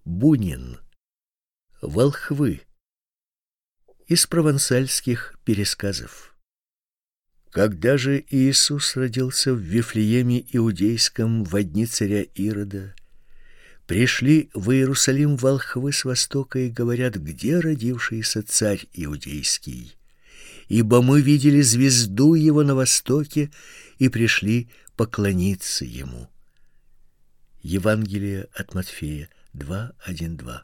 Бунин. Волхвы. Из провансальских пересказов. Когда же Иисус родился в Вифлееме Иудейском во дни царя Ирода, пришли в Иерусалим волхвы с востока и говорят: где родившийся царь Иудейский? Ибо мы видели звезду его на востоке и пришли поклониться ему. Евангелие от Матфея 2:1-2.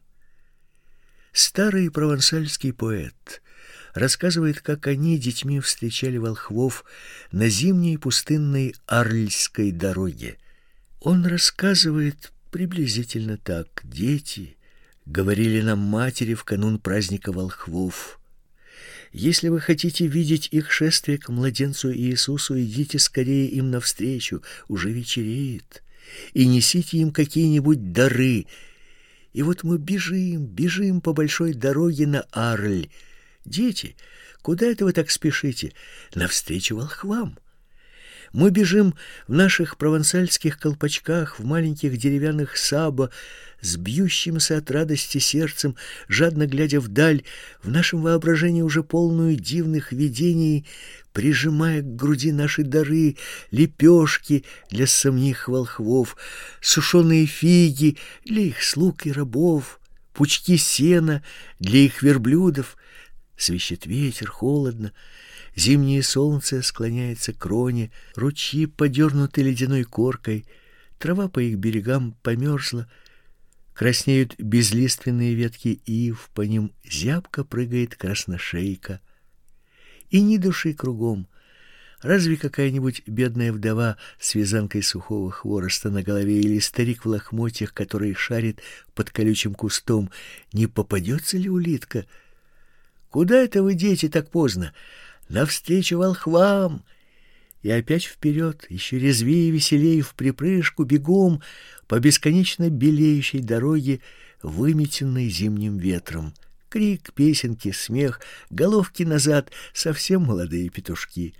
Старый провансальский поэт рассказывает, как они детьми встречали волхвов на зимней пустынной Арльской дороге. Он рассказывает приблизительно так: дети, говорили нам матери в канун праздника волхвов, если вы хотите видеть их шествие к младенцу Иисусу, идите скорее им навстречу, уже вечереет, и несите им какие-нибудь дары. И вот мы бежим по большой дороге на Арль. Дети, куда это вы так спешите? Навстречу волхвам. Мы бежим в наших провансальских колпачках, в маленьких деревянных сабо, с бьющимся от радости сердцем, жадно глядя вдаль, в нашем воображении уже полную дивных видений, прижимая к груди наши дары, лепешки для самих волхвов, сушеные фиги для их слуг и рабов, пучки сена для их верблюдов. Свищет ветер, холодно, зимнее солнце склоняется к кроне, ручьи подернуты ледяной коркой, трава по их берегам померзла, краснеют безлиственные ветки ив, по ним зябко прыгает красношейка. И ни души кругом. Разве какая-нибудь бедная вдова с вязанкой сухого хвороста на голове или старик в лохмотьях, который шарит под колючим кустом, не попадется ли улитка? Куда это вы, дети, так поздно? Навстречу волхвам! И опять вперед, еще резвее и веселее, вприпрыжку, бегом по бесконечно белеющей дороге, выметенной зимним ветром. Крик, песенки, смех, головки назад, совсем молодые петушки.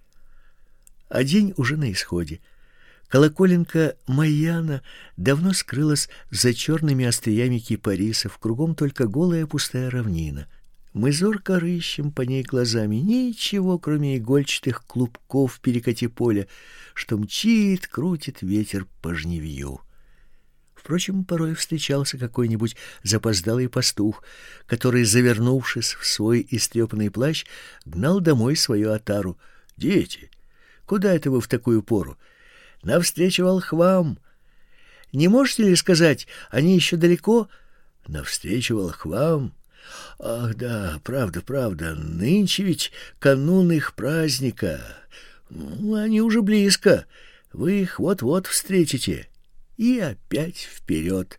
А день уже на исходе. Колоколенка Майяна давно скрылась за черными остриями кипарисов, кругом только голая пустая равнина. Мы зорко рыщем по ней глазами, ничего, кроме игольчатых клубков перекати поля, что мчит, крутит ветер по жнивью. Впрочем, порой встречался какой-нибудь запоздалый пастух, который, завернувшись в свой истрепанный плащ, гнал домой свою отару. «Дети, куда это вы в такую пору? Навстречу волхвам! Не можете ли сказать, они еще далеко? Навстречу волхвам! Ах да, правда, нынче ведь канун их праздника. Они уже близко, вы их вот-вот встретите». И опять вперед.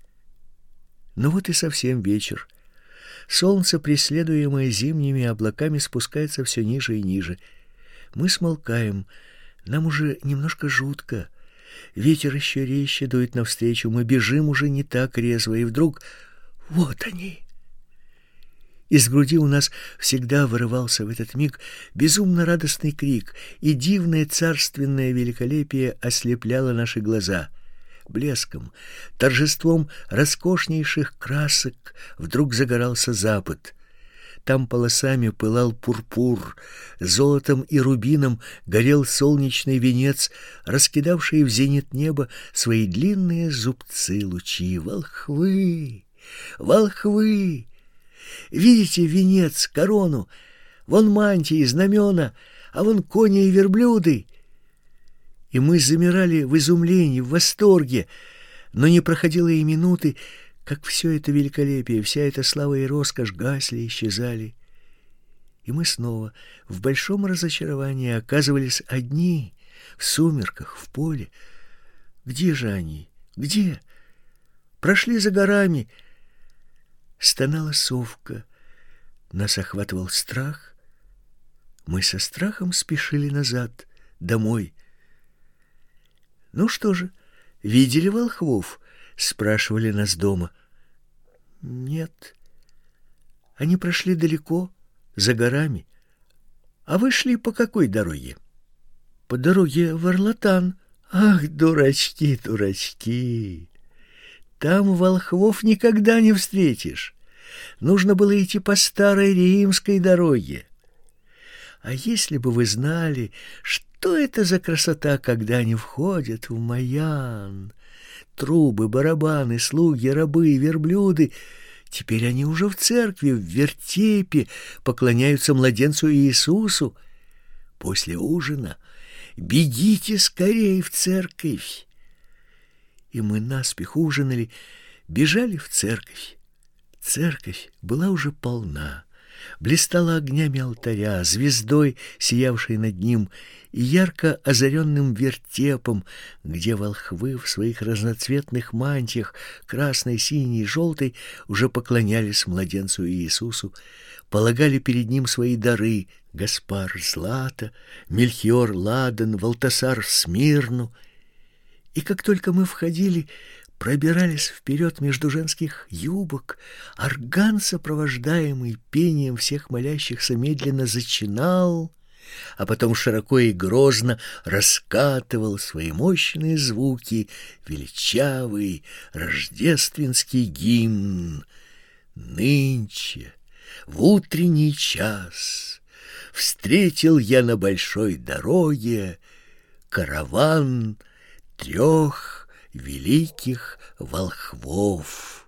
Но вот и совсем вечер. Солнце, преследуемое зимними облаками, спускается все ниже и ниже. Мы смолкаем, нам уже немножко жутко. Ветер еще резче дует навстречу, мы бежим уже не так резво, и вдруг вот они. Из груди у нас всегда вырывался в этот миг безумно радостный крик, и дивное царственное великолепие ослепляло наши глаза. Блеском, торжеством роскошнейших красок вдруг загорался запад. Там полосами пылал пурпур, золотом и рубином горел солнечный венец, раскидавший в зенит неба свои длинные зубцы лучи. Волхвы! Волхвы! Видите венец, корону? Вон мантии, знамена, а вон кони и верблюды. И мы замирали в изумлении, в восторге, но не проходило и минуты, как все это великолепие, вся эта слава и роскошь гасли, исчезали. И мы снова в большом разочаровании оказывались одни, в сумерках, в поле. Где же они? Где? Прошли за горами. Стонала совка. Нас охватывал страх. Мы со страхом спешили назад, домой. «Ну что же, видели волхвов?» — спрашивали нас дома. «Нет. Они прошли далеко, за горами. А вы шли по какой дороге?» «По дороге в Орлатан». «Ах, дурачки, дурачки! там волхвов никогда не встретишь. Нужно было идти по старой римской дороге. А если бы вы знали, что это за красота, когда они входят в маян? Трубы, барабаны, слуги, рабы, верблюды. Теперь они уже в церкви, в вертепе, поклоняются младенцу Иисусу. После ужина бегите скорее в церковь. И мы наспех ужинали, бежали в церковь. Церковь была уже полна, блистала огнями алтаря, звездой, сиявшей над ним, и ярко озаренным вертепом, где волхвы в своих разноцветных мантиях, красной, синей, желтой, уже поклонялись младенцу Иисусу, полагали перед ним свои дары: Гаспар злато, Мельхиор ладан, Валтасар смирну. И как только мы входили, пробирались вперед между женских юбок, орган, сопровождаемый пением всех молящихся, медленно зачинал, а потом широко и грозно раскатывал свои мощные звуки величавый рождественский гимн. Нынче, в утренний час, встретил я на большой дороге караван 3 великих волхвов.